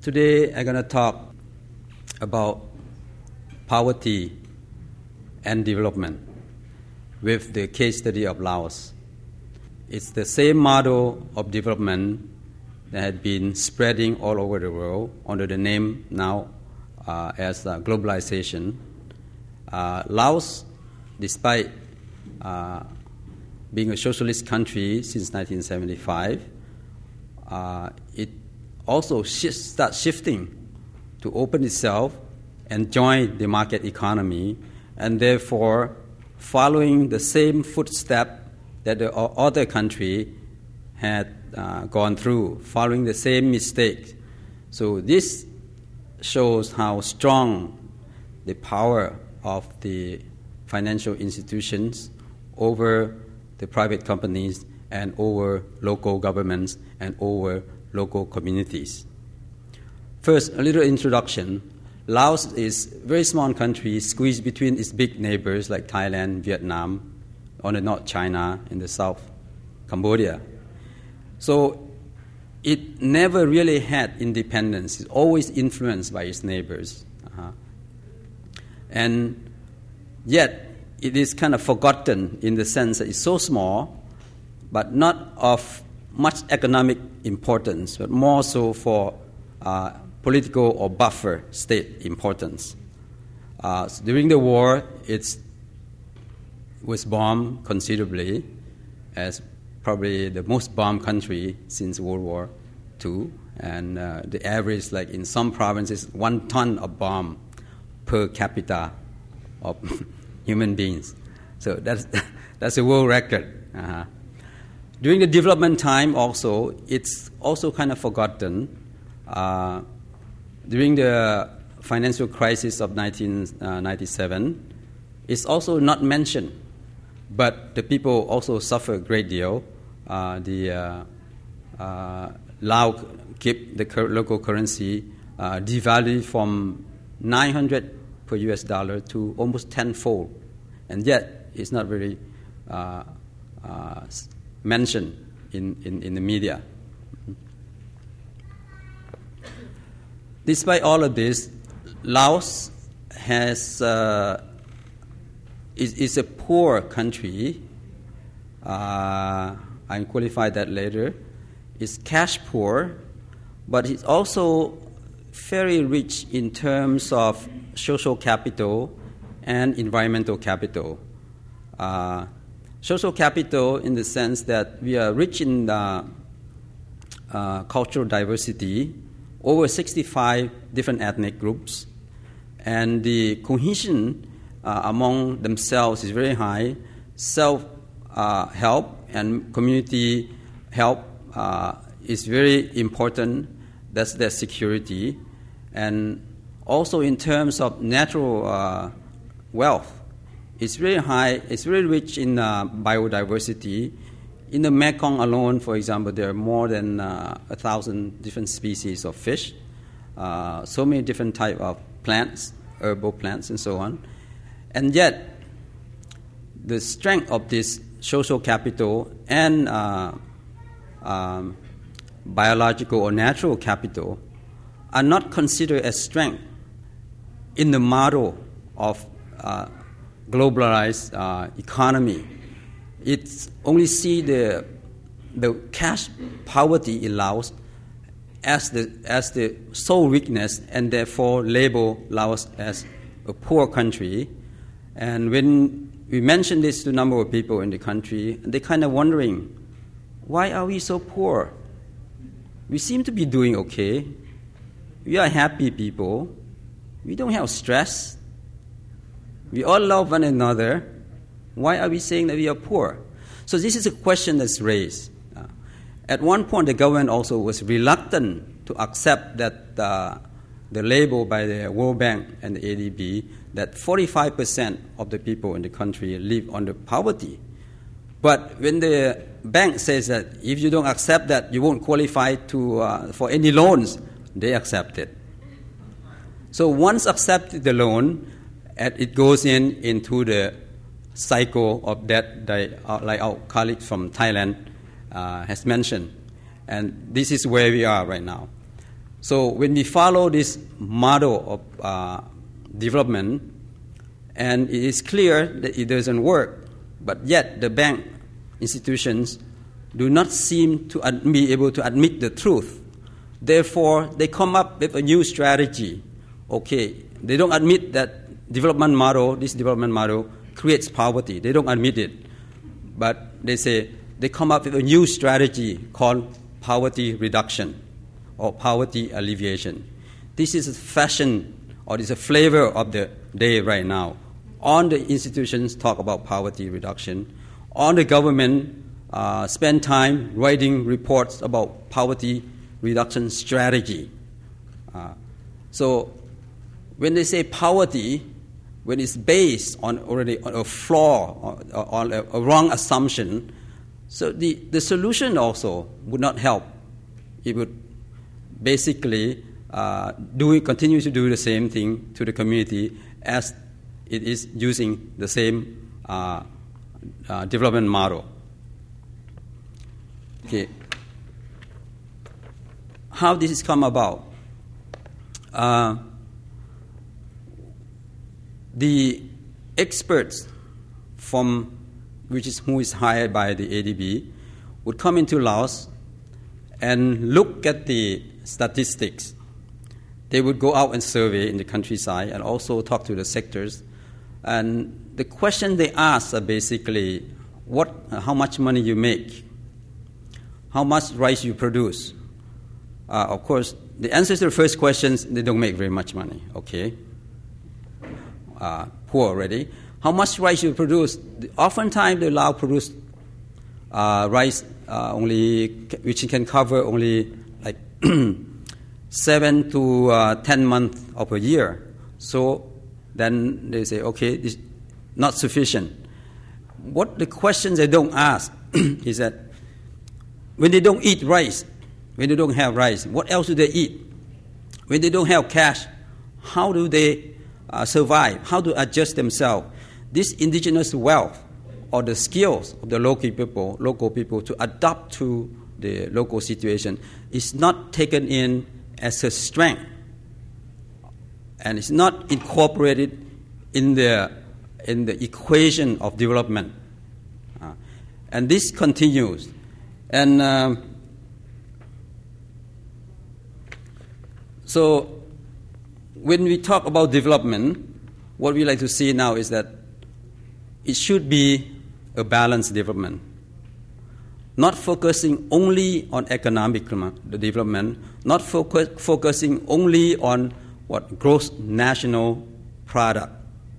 Today I'm going to talk about poverty and development with the case study of Laos. It's the same model of development that had been spreading all over the world under the name now as globalization. Laos, despite being a socialist country since 1975, it also starts shifting to open itself and join the market economy, and therefore following the same footstep that the other country had gone through, following the same mistakes. So this shows how strong the power of the financial institutions over the private companies and over local governments and over local communities. First, a little introduction. Laos is a very small country squeezed between its big neighbors like Thailand, Vietnam, on the north China, in the south Cambodia. So it never really had independence. It's always influenced by its neighbors. And yet it is kind of forgotten in the sense that it's so small, but not of much economic importance, but more so for political or buffer state importance. So during the war, it was bombed considerably, as probably the most bombed country since World War II, and the average, like in some provinces, 1 ton of bomb per capita of human beings. So that's a world record. During the development time also, it's also kind of forgotten. During the financial crisis of 1997, it's also not mentioned, but the people also suffer a great deal. Laos kept the local currency devalued from 900 per US dollar to almost tenfold, and yet it's not very mentioned in the media. Despite all of this, Laos is a poor country. I'll qualify that later. It's cash poor, but it's also very rich in terms of social capital and environmental capital. Social capital in the sense that we are rich in cultural diversity, over 65 different ethnic groups, and the cohesion among themselves is very high. Self-help and community help is very important. That's their security. And also in terms of natural wealth, it's very high, it's very rich in biodiversity. In the Mekong alone, for example, there are more than 1,000 different species of fish, so many different types of plants, herbal plants, and so on. And yet, the strength of this social capital and biological or natural capital are not considered as strength in the model of globalized economy. It's only see the cash poverty in Laos as the sole weakness, and therefore label Laos as a poor country. And when we mention this to a number of people in the country, they're kind of wondering, why are we so poor? We seem to be doing okay. We are happy people. We don't have stress. We all love one another. Why are we saying that we are poor? So this is a question that's raised. At one point, the government also was reluctant to accept that the label by the World Bank and the ADB that 45% of the people in the country live under poverty. But when the bank says that if you don't accept that, you won't qualify for any loans, they accept it. So once accepted the loan, it goes into the cycle of debt, like our colleague from Thailand has mentioned. And this is where we are right now. So when we follow this model of development, and it is clear that it doesn't work, but yet the bank institutions do not seem to be able to admit the truth. Therefore, they come up with a new strategy. Okay, they don't admit that this development model creates poverty. They don't admit it. But they say they come up with a new strategy called poverty reduction or poverty alleviation. This is a fashion, or it's a flavor of the day right now. On the institutions talk about poverty reduction. On the government spend time writing reports about poverty reduction strategy. So when they say poverty, when it's based on already on a flaw or on a wrong assumption, so the solution also would not help. It would basically continue to do the same thing to the community as it is using the same development model. Okay. How this has come about? The experts who is hired by the ADB would come into Laos and look at the statistics. They would go out and survey in the countryside and also talk to the sectors. And the question they ask are basically, how much money you make, how much rice you produce. Of course, the answers to the first questions, they don't make very much money. Okay, poor already. How much rice you produce? Oftentimes, the Lao produce rice which can cover only like 7 to 10 months of a year. So then they say, okay, this is not sufficient. What the questions they don't ask is that when they don't eat rice, when they don't have rice, what else do they eat? When they don't have cash, how do they survive? How to adjust themselves? This indigenous wealth or the skills of the local people to adapt to the local situation is not taken in as a strength, and it's not incorporated in the equation of development. And this continues. And so when we talk about development, what we like to see now is that it should be a balanced development, not focusing only on economic development, not focusing only on gross national product.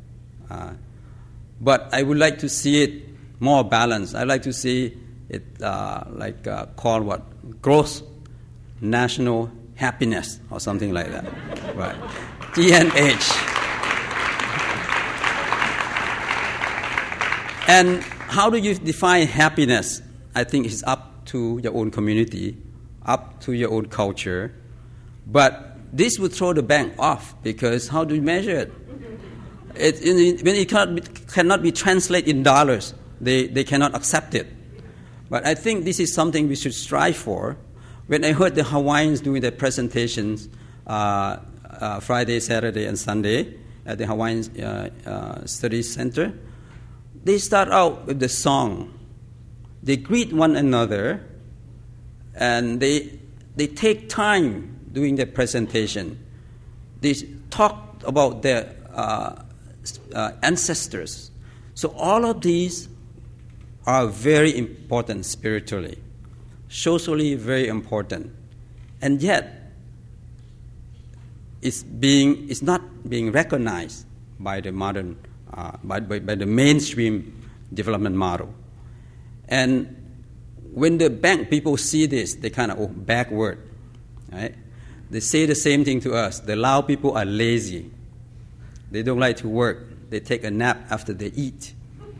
But I would like to see it more balanced. I like to see it called gross national happiness or something like that. Right. GNH. And how do you define happiness? I think it's up to your own community, up to your own culture. But this would throw the bank off, because how do you measure it? When it cannot be translated in dollars, they cannot accept it. But I think this is something we should strive for. When I heard the Hawaiians doing their presentations Friday, Saturday, and Sunday at the Hawaiian Studies Center, they start out with the song. They greet one another, and they take time doing their presentation. They talk about their ancestors. So all of these are very important spiritually, socially very important, and yet it's not being recognized by the modern by the mainstream development model. And when the bank people see this, they kind of backward, right? They say the same thing to us. The Lao people are lazy. They don't like to work. They take a nap after they eat.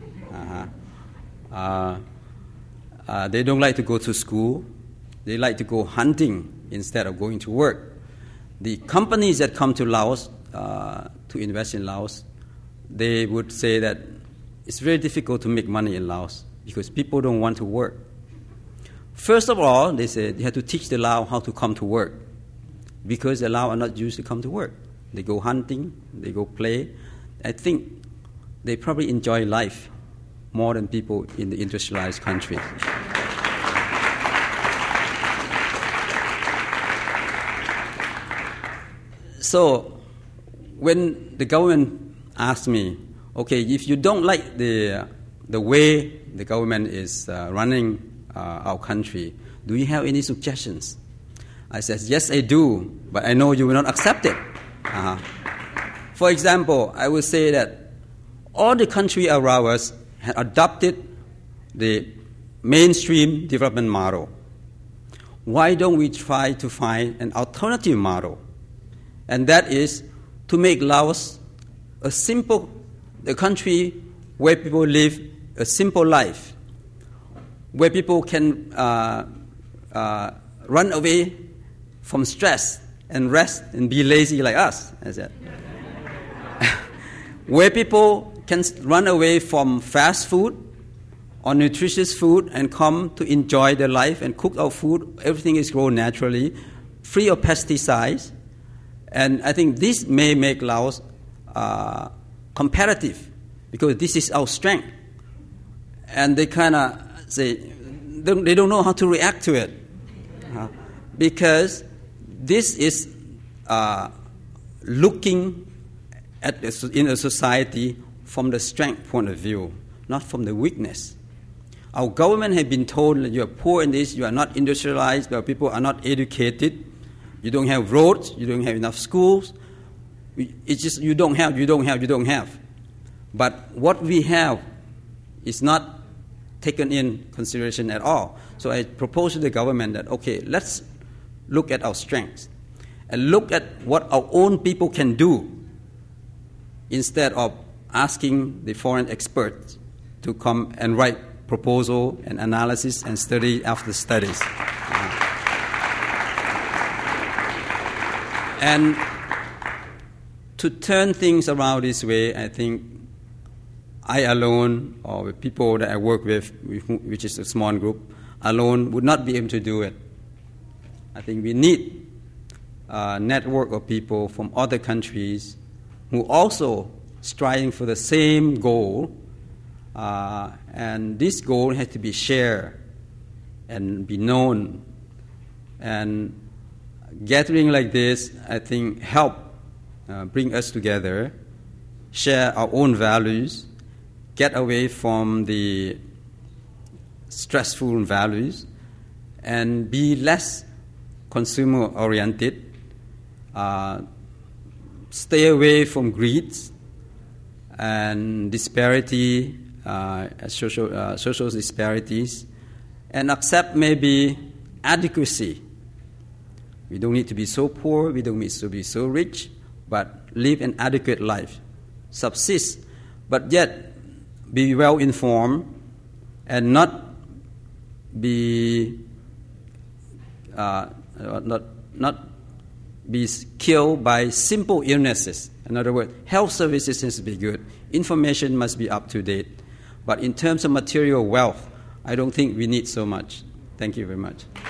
They don't like to go to school. They like to go hunting instead of going to work. The companies that come to Laos to invest in Laos, they would say that it's very difficult to make money in Laos because people don't want to work. First of all, they said you have to teach the Lao how to come to work. because the Lao are not used to come to work. They go hunting, they go play. I think they probably enjoy life more than people in the industrialized countries. So when the government asked me, okay, if you don't like the way the government is running our country, do you have any suggestions? I said, yes, I do, but I know you will not accept it. For example, I would say that all the countries around us had adopted the mainstream development model. Why don't we try to find an alternative model? And that is to make Laos a country where people live a simple life, where people can run away from stress and rest and be lazy like us, I said. Where people can run away from fast food or nutritious food and come to enjoy their life and cook our food. Everything is grown naturally, free of pesticides. And I think this may make Laos competitive because this is our strength. And they kind of say, they don't know how to react to it. Because this is looking at in a society from the strength point of view, not from the weakness. Our government has been told that you are poor in this, you are not industrialized, your people are not educated, you don't have roads, you don't have enough schools. It's just you don't have. But what we have is not taken in consideration at all. So I propose to the government that, okay, let's look at our strengths and look at what our own people can do instead of asking the foreign experts to come and write proposal and analysis and study after studies. And to turn things around this way, I think I alone, or the people that I work with, which is a small group, alone would not be able to do it. I think we need a network of people from other countries who also striving for the same goal, and this goal has to be shared and be known. And gathering like this, I think, help bring us together, share our own values, get away from the stressful values, and be less consumer-oriented, stay away from greed and disparity, social disparities, and accept maybe adequacy. We don't need to be so poor, we don't need to be so rich, but live an adequate life, subsist, but yet be well informed and not be not be killed by simple illnesses. In other words, health services must be good, information must be up to date. But in terms of material wealth, I don't think we need so much. Thank you very much.